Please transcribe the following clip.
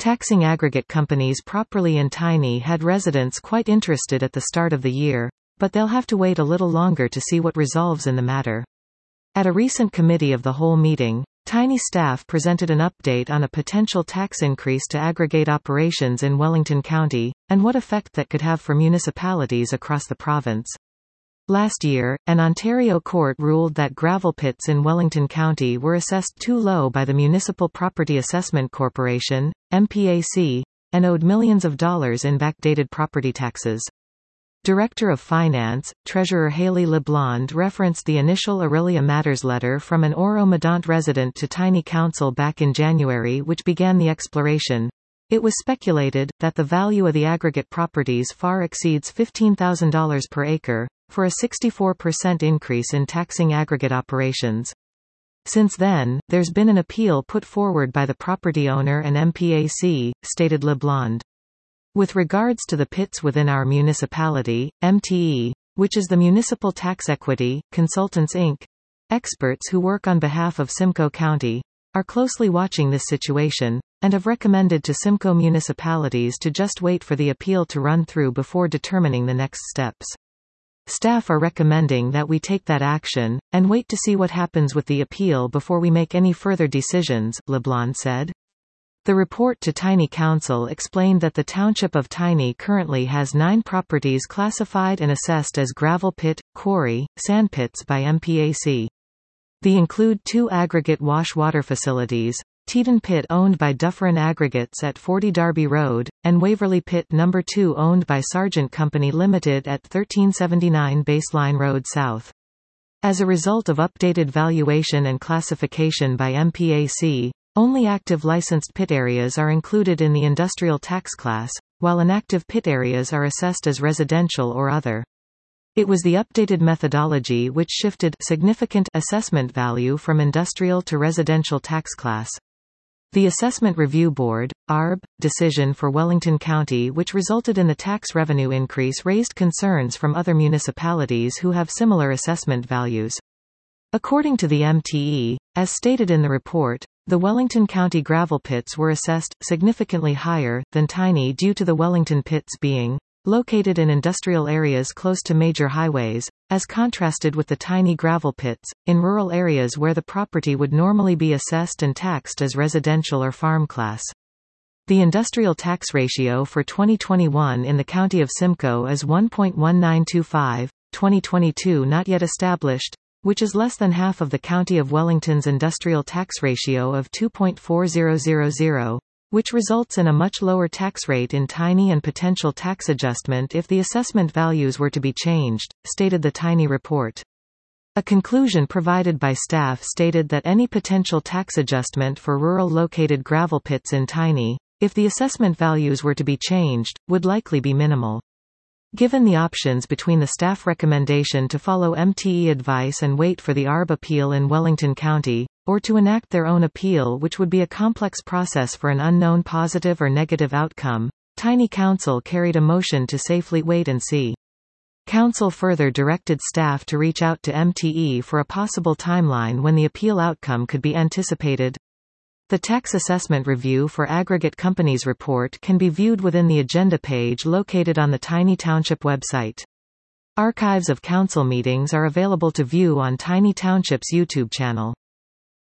Taxing aggregate companies properly in Tiny had residents quite interested at the start of the year, but they'll have to wait a little longer to see what resolves in the matter. At a recent committee of the whole meeting, Tiny staff presented an update on a potential tax increase to aggregate operations in Wellington County, and what effect that could have for municipalities across the province. Last year, an Ontario court ruled that gravel pits in Wellington County were assessed too low by the Municipal Property Assessment Corporation, MPAC, and owed millions of dollars in backdated property taxes. Director of Finance, Treasurer Haley LeBlond referenced the initial Aurelia Matters letter from an Oro-Medonte resident to Tiny Council back in January, which began the exploration. It was speculated that the value of the aggregate properties far exceeds $15,000 per acre, for a 64% increase in taxing aggregate operations. Since then, there's been an appeal put forward by the property owner and MPAC, stated LeBlond. With regards to the pits within our municipality, MTE, which is the Municipal Tax Equity Consultants Inc., experts who work on behalf of Simcoe County, are closely watching this situation, and have recommended to Simcoe municipalities to just wait for the appeal to run through before determining the next steps. Staff are recommending that we take that action, and wait to see what happens with the appeal before we make any further decisions, LeBlond said. The report to Tiny Council explained that the Township of Tiny currently has 9 properties classified and assessed as gravel pit, quarry, sand pits by MPAC. They include 2 aggregate wash water facilities, Teton Pit owned by Dufferin Aggregates at 40 Darby Road, and Waverley Pit No. 2 owned by Sargent Company Limited at 1379 Baseline Road South. As a result of updated valuation and classification by MPAC, only active licensed pit areas are included in the industrial tax class, while inactive pit areas are assessed as residential or other. It was the updated methodology which shifted significant assessment value from industrial to residential tax class. The Assessment Review Board, ARB, decision for Wellington County, which resulted in the tax revenue increase, raised concerns from other municipalities who have similar assessment values. According to the MTE, as stated in the report, the Wellington County gravel pits were assessed significantly higher than Tiny due to the Wellington pits being located in industrial areas close to major highways, as contrasted with the Tiny gravel pits, in rural areas where the property would normally be assessed and taxed as residential or farm class. The industrial tax ratio for 2021 in the county of Simcoe is 1.1925, 2022 not yet established, which is less than half of the County of Wellington's industrial tax ratio of 2.4000, which results in a much lower tax rate in Tiny and potential tax adjustment if the assessment values were to be changed, stated the Tiny report. A conclusion provided by staff stated that any potential tax adjustment for rural located gravel pits in Tiny, if the assessment values were to be changed, would likely be minimal. Given the options between the staff recommendation to follow MTE advice and wait for the ARB appeal in Wellington County, or to enact their own appeal, which would be a complex process for an unknown positive or negative outcome, Tiny Council carried a motion to safely wait and see. Council further directed staff to reach out to MTE for a possible timeline when the appeal outcome could be anticipated. The Tax Assessment Review for Aggregate Companies report can be viewed within the agenda page located on the Tiny Township website. Archives of council meetings are available to view on Tiny Township's YouTube channel.